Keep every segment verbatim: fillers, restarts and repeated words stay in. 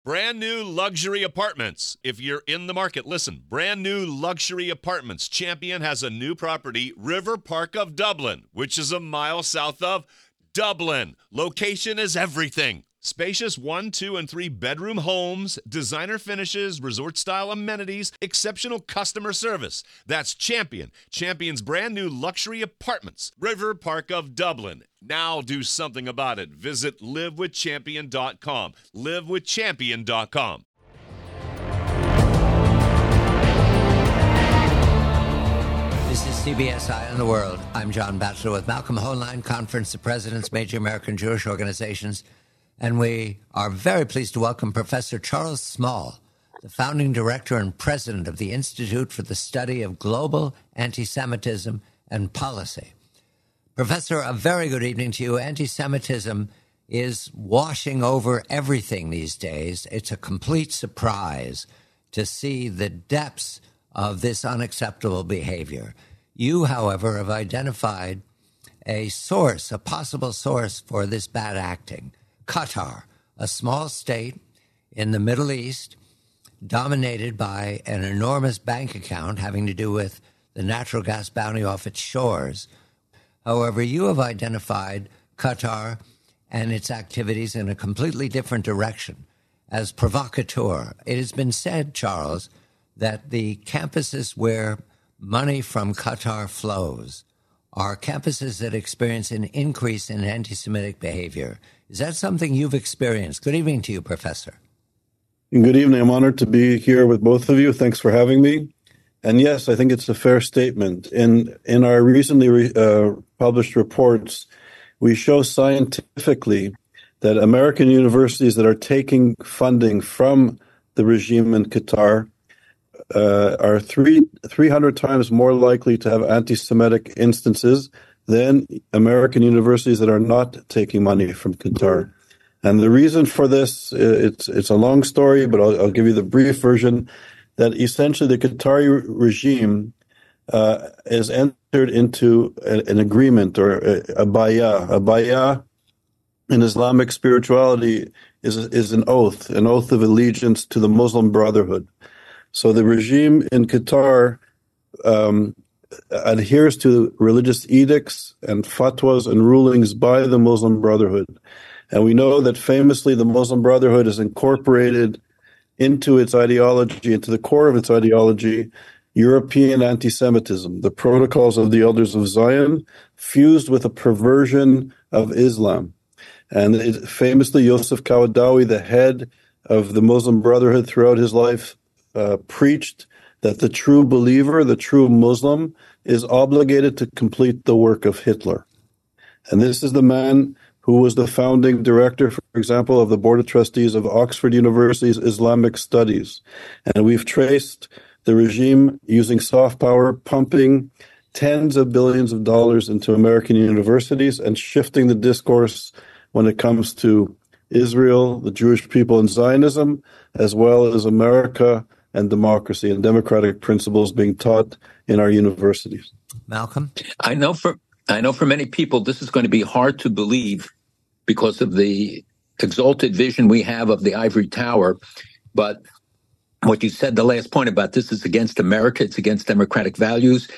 Brand new luxury apartments. If you're in the market, listen. Brand new luxury apartments. Champion has a new property, River Park of Dublin, which is a mile south of Dublin. Location is everything. Spacious one, two, and three bedroom homes, designer finishes, resort-style amenities, exceptional customer service. That's Champion. Champion's brand new luxury apartments. River Park of Dublin. Now do something about it. Visit live with champion dot com. live with champion dot com. This is C B S Eye on the World. I'm John Batchelor with Malcolm Hoenlein, Conference of Presidents, Major American Jewish Organizations. And we are very pleased to welcome Professor Charles Small, the founding director and president of the Institute for the Study of Global Anti-Semitism and Policy. Professor, a very good evening to you. Anti-Semitism is washing over everything these days. It's a complete surprise to see the depths of this unacceptable behavior. You, however, have identified a source, a possible source for this bad acting. Qatar, a small state in the Middle East dominated by an enormous bank account having to do with the natural gas bounty off its shores. However, you have identified Qatar and its activities in a completely different direction as provocateur. It has been said, Charles, that the campuses where money from Qatar flows are campuses that experience an increase in anti-Semitic behavior. Is that something you've experienced? Good evening to you, Professor. Good evening. I'm honored to be here with both of you. Thanks for having me. And yes, I think it's a fair statement. In in our recently re, uh, published reports, we show scientifically that American universities that are taking funding from the regime in Qatar uh, are three, 300 times more likely to have anti-Semitic instances than American universities that are not taking money from Qatar. And the reason for this, it's it's a long story, but I'll, I'll give you the brief version, that essentially the Qatari regime uh, has entered into a, an agreement or a, a bay'ah. A bay'ah in Islamic spirituality is, is an oath, an oath of allegiance to the Muslim Brotherhood. So the regime in Qatar um, adheres to religious edicts and fatwas and rulings by the Muslim Brotherhood. And we know that famously the Muslim Brotherhood has incorporated into its ideology, into the core of its ideology, European anti-Semitism, the protocols of the Elders of Zion, fused with a perversion of Islam. And it, famously, Yosef Qaradawi, the head of the Muslim Brotherhood throughout his life, uh, preached that the true believer, the true Muslim, is obligated to complete the work of Hitler. And this is the man who was the founding director, for example, of the Board of Trustees of Oxford University's Islamic Studies. And we've traced the regime using soft power, pumping tens of billions of dollars into American universities and shifting the discourse when it comes to Israel, the Jewish people, and Zionism, as well as America and democracy and democratic principles being taught in our universities. Malcolm? I know for I know for many people this is going to be hard to believe because of the exalted vision we have of the ivory tower. But what you said, the last point about this is against America, it's against democratic values.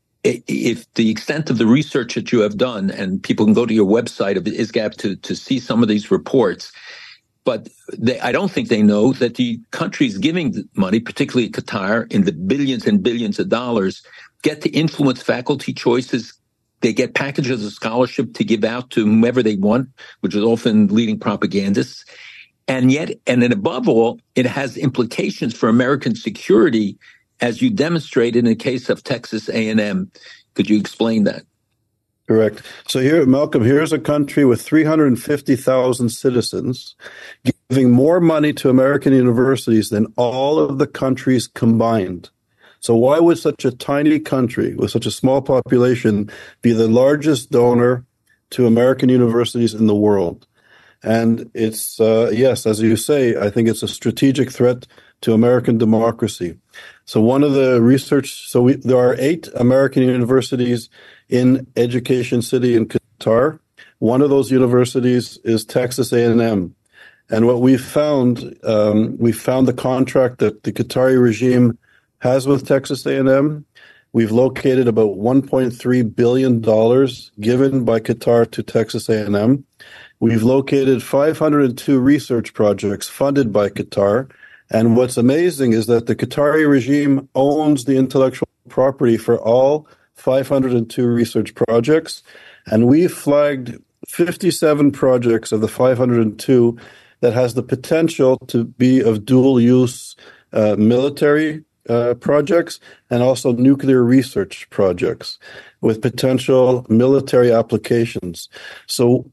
If the extent of the research that you have done, and people can go to your website of ISGAP to, to see some of these reports, but they, I don't think they know that the countries giving money, particularly Qatar, in the billions and billions of dollars, get to influence faculty choices. They get packages of scholarship to give out to whomever they want, which is often leading propagandists. And yet, and then above all, it has implications for American security, as you demonstrated in the case of Texas A and M. Could you explain that? Correct. So here, Malcolm, here's a country with three hundred fifty thousand citizens giving more money to American universities than all of the countries combined. So why would such a tiny country with such a small population be the largest donor to American universities in the world? And it's, uh, yes, as you say, I think it's a strategic threat to American democracy. So one of the research, so we, there are eight American universities in Education City in Qatar. One of those universities is Texas A and M. And what we've found, um, we found the contract that the Qatari regime has with Texas A and M. We've located about one point three billion dollars given by Qatar to Texas A and M. We've located five hundred two research projects funded by Qatar. And what's amazing is that the Qatari regime owns the intellectual property for all five hundred two research projects. And we flagged fifty-seven projects of the five hundred two that has the potential to be of dual use uh, military uh, projects and also nuclear research projects with potential military applications. So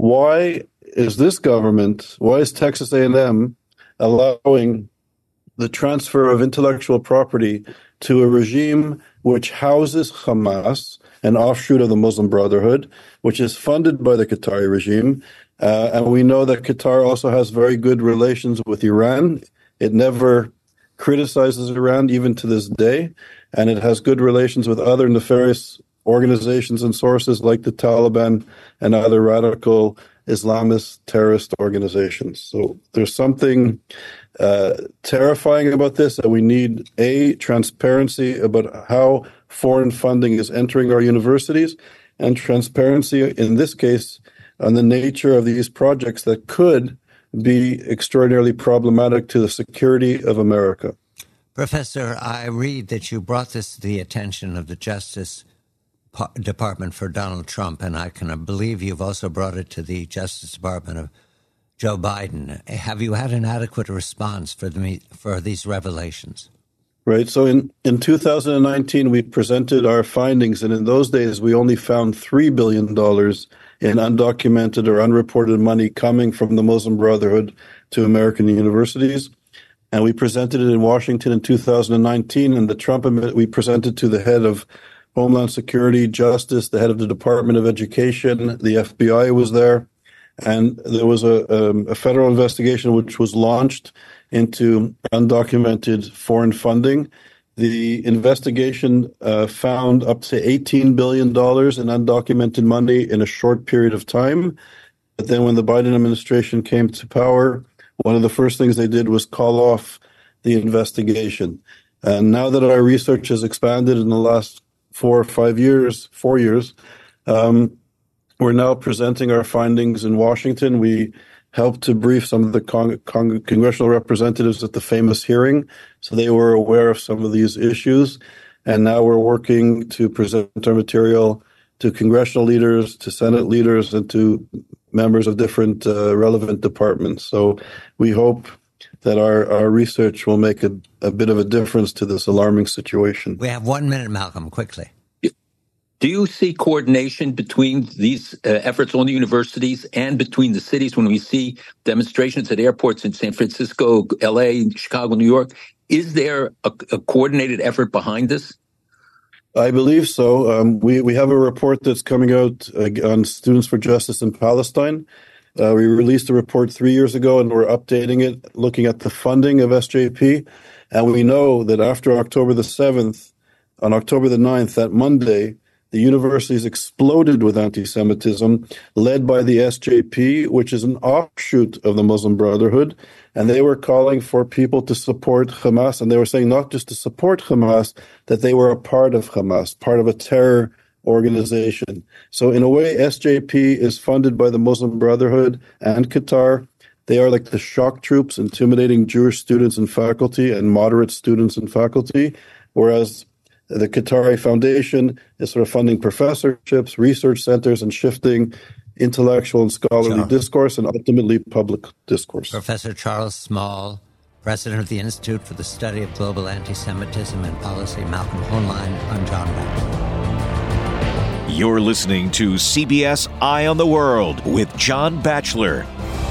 why is this government, why is Texas A and M allowing the transfer of intellectual property to a regime which houses Hamas, an offshoot of the Muslim Brotherhood, which is funded by the Qatari regime? Uh, and we know that Qatar also has very good relations with Iran. It never criticizes Iran, even to this day. And it has good relations with other nefarious organizations and sources like the Taliban and other radical Islamist terrorist organizations. So there's something uh, terrifying about this, and we need, A, transparency about how foreign funding is entering our universities, and transparency, in this case, on the nature of these projects that could be extraordinarily problematic to the security of America. Professor, I read that you brought this to the attention of the Justice Department for Donald Trump, and I can believe you've also brought it to the Justice Department of Joe Biden. Have you had an adequate response for the for these revelations? Right. So in, in two thousand nineteen, we presented our findings, and in those days, we only found three billion dollars in undocumented or unreported money coming from the Muslim Brotherhood to American universities. And we presented it in Washington in two thousand nineteen, and the Trump we presented to the head of Homeland Security, Justice, the head of the Department of Education, the F B I was there. And there was a, um, a federal investigation which was launched into undocumented foreign funding. The investigation uh, found up to eighteen billion dollars in undocumented money in a short period of time. But then when the Biden administration came to power, one of the first things they did was call off the investigation. And now that our research has expanded in the last four or five years, four years, um, we're now presenting our findings in Washington. We helped to brief some of the con- con- congressional representatives at the famous hearing, so they were aware of some of these issues. And now we're working to present our material to congressional leaders, to Senate leaders, and to members of different uh, relevant departments. So we hope that our, our research will make a, a bit of a difference to this alarming situation. We have one minute, Malcolm, quickly. Do you see coordination between these uh, efforts on the universities and between the cities when we see demonstrations at airports in San Francisco, L A, Chicago, New York? Is there a, a coordinated effort behind this? I believe so. Um, we, we have a report that's coming out uh, on Students for Justice in Palestine. Uh, we released a report three years ago, and we're updating it, looking at the funding of S J P. And we know that after October the seventh, on October the ninth, that Monday, the universities exploded with anti-Semitism, led by the S J P, which is an offshoot of the Muslim Brotherhood. And they were calling for people to support Hamas. And they were saying not just to support Hamas, that they were a part of Hamas, part of a terror organization. So in a way, S J P is funded by the Muslim Brotherhood and Qatar. They are like the shock troops, intimidating Jewish students and faculty and moderate students and faculty, whereas the Qatari Foundation is sort of funding professorships, research centers, and shifting intellectual and scholarly sure. discourse and ultimately public discourse. Professor Charles Small, President of the Institute for the Study of Global Anti-Semitism and Policy, Malcolm Hoenlein. I'm John Batchelor. You're listening to C B S Eye on the World with John Batchelor.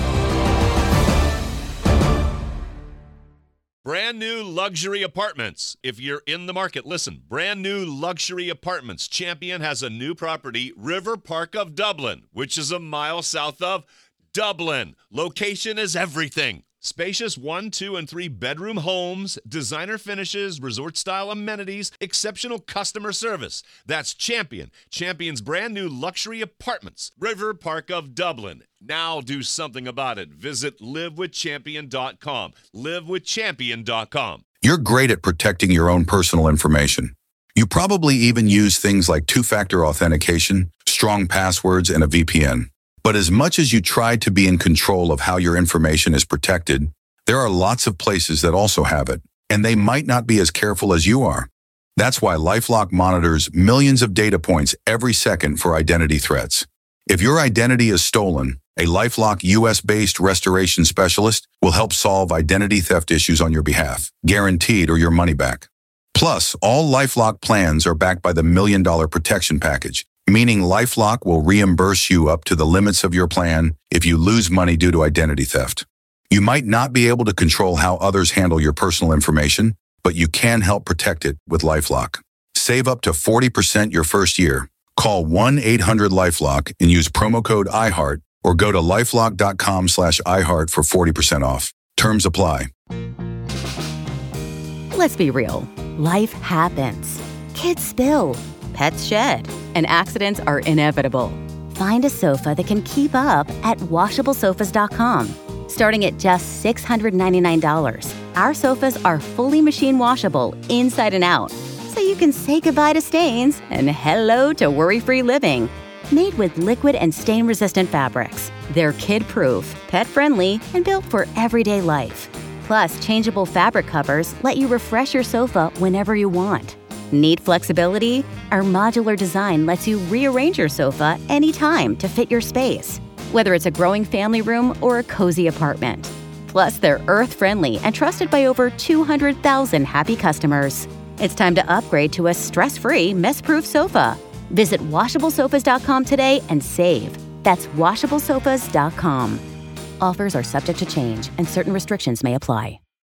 Brand new luxury apartments. If you're in the market, listen. Brand new luxury apartments. Champion has a new property, River Park of Dublin, which is a mile south of Dublin. Location is everything. Spacious one, two, and three bedroom homes, designer finishes, resort-style amenities, exceptional customer service. That's Champion. Champion's brand new luxury apartments. River Park of Dublin. Now do something about it. Visit live with champion dot com. live with champion dot com. You're great at protecting your own personal information. You probably even use things like two-factor authentication, strong passwords, and a V P N. But as much as you try to be in control of how your information is protected, there are lots of places that also have it, and they might not be as careful as you are. That's why LifeLock monitors millions of data points every second for identity threats. If your identity is stolen, a LifeLock U S-based restoration specialist will help solve identity theft issues on your behalf, guaranteed or your money back. Plus, all LifeLock plans are backed by the Million Dollar Protection Package, meaning LifeLock will reimburse you up to the limits of your plan if you lose money due to identity theft. You might not be able to control how others handle your personal information, but you can help protect it with LifeLock. Save up to forty percent your first year. Call one eight hundred LifeLock and use promo code iHeart or go to lifelock.com slash iHeart for forty percent off. Terms apply. Let's be real. Life happens. Kids spill. Pets shed. And accidents are inevitable. Find a sofa that can keep up at washable sofas dot com. Starting at just six hundred ninety-nine dollars, our sofas are fully machine washable inside and out, so you can say goodbye to stains and hello to worry-free living. Made with liquid and stain-resistant fabrics, they're kid-proof, pet-friendly, and built for everyday life. Plus, changeable fabric covers let you refresh your sofa whenever you want. Need flexibility? Our modular design lets you rearrange your sofa anytime to fit your space, whether it's a growing family room or a cozy apartment. Plus, they're earth-friendly and trusted by over two hundred thousand happy customers. It's time to upgrade to a stress-free, mess-proof sofa. Visit washable sofas dot com today and save. That's washable sofas dot com. Offers are subject to change and certain restrictions may apply.